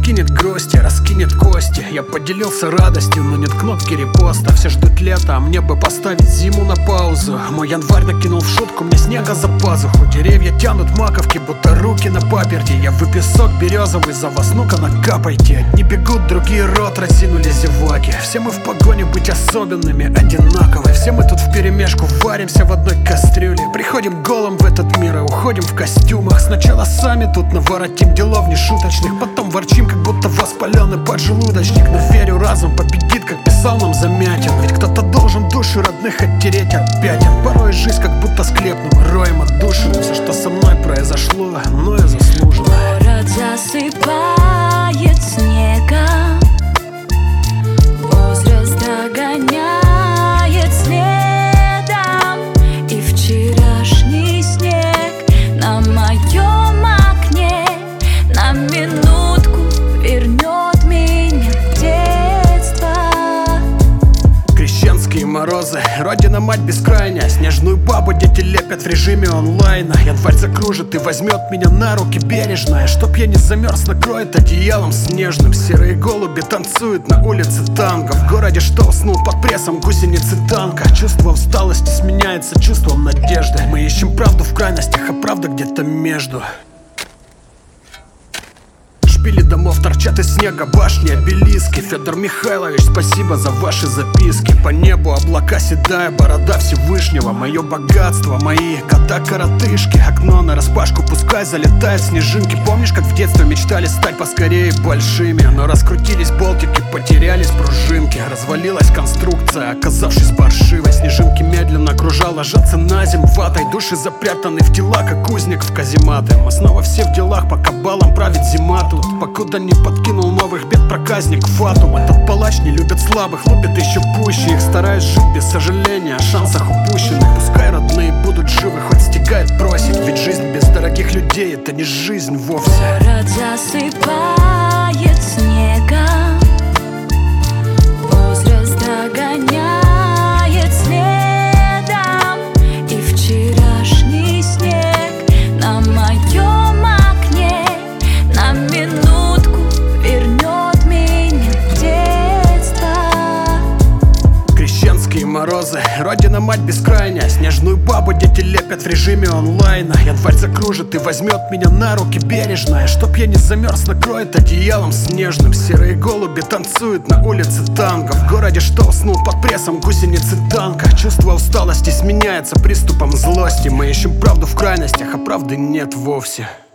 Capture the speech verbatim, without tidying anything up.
скинет грусти, раскинет кости. Я поделился радостью, но нет кнопки репоста. Все ждут лета, а мне бы поставить зиму на паузу. Мой январь накинул в шутку, мне снега за пазуху. Деревья тянут маковки, будто руки на паперти. Я в песок березовый, за вас ну-ка накапайте. Одни бегут, другие рот разинули зеваки. Все мы в погоне быть особенными, одинаковые. Все мы тут вперемешку варимся в одной кастрюле. Приходим голым в этот мир и уходим в костюмах. Сначала сами тут наворотим делов нешуточных, потом ворчим, как будто воспаленный поджелудочник. Но верю, разум победит, как писал нам Замятин. Ведь кто-то должен души родных оттереть от пятен. Порой жизнь как будто склепным роем отдушина. Все, что со мной произошло, мною заслужено. Город засыпает снегом, возраст догоняет следом. И вчерашний снег на моем окне на минутку вернет меня в детство. Крещенские морозы, родина-мать бескрайняя. Снежную бабу дети лепят в режиме онлайна. Январь закружит и возьмет меня на руки бережно. Чтоб я не замерз, накроет одеялом снежным. Серые голуби танцуют на улице танго. В городе, что уснул под прессом гусеницы танка. Чувство усталости сменяется чувством надежды. Мы ищем правду в крайностях, а правда где-то между. Шпили домов торчат из снега, башни, обелиски. Федор Михайлович, спасибо за ваши записки. По небу облака, седая борода Всевышнего. Мое богатство, мои кота-коротышки. Окно нараспашку, пускай залетают снежинки. Помнишь, как в детстве мечтали стать поскорее большими? Но раскрутились болтики, потерялись пружинки. Развалилась конструкция, оказавшись паршивой. Снежинки медленно кружа ложатся на землю ватой. Души запрятаны в тела, как узник в казематы. Мы снова все в делах, пока балом правит зима тут. Покуда не подкинул новых бед проказник Фатум. Этот палач не любит слабых, лупит еще пуще их. Стараюсь жить без сожаления о шансах упущенных. Пускай родные будут живы, хоть стигает просить. Ведь жизнь без дорогих людей — это не жизнь вовсе. Город засыпает снегом, возраст догоняет следом. И вчерашний снег на моем окне на минутку вернет меня в детство. Крещенские морозы, родина-мать бескрайняя. Снежную бабу дети лепят в режиме онлайна. Январь закружит и возьмет меня на руки бережно. Чтоб я не замерз, накроет одеялом снежным. Серые голуби танцуют на улице танго. В городе, что уснул под прессом гусеницы танка. Чувство усталости сменяется приступом злости. Мы ищем правду в крайностях, а правды нет вовсе.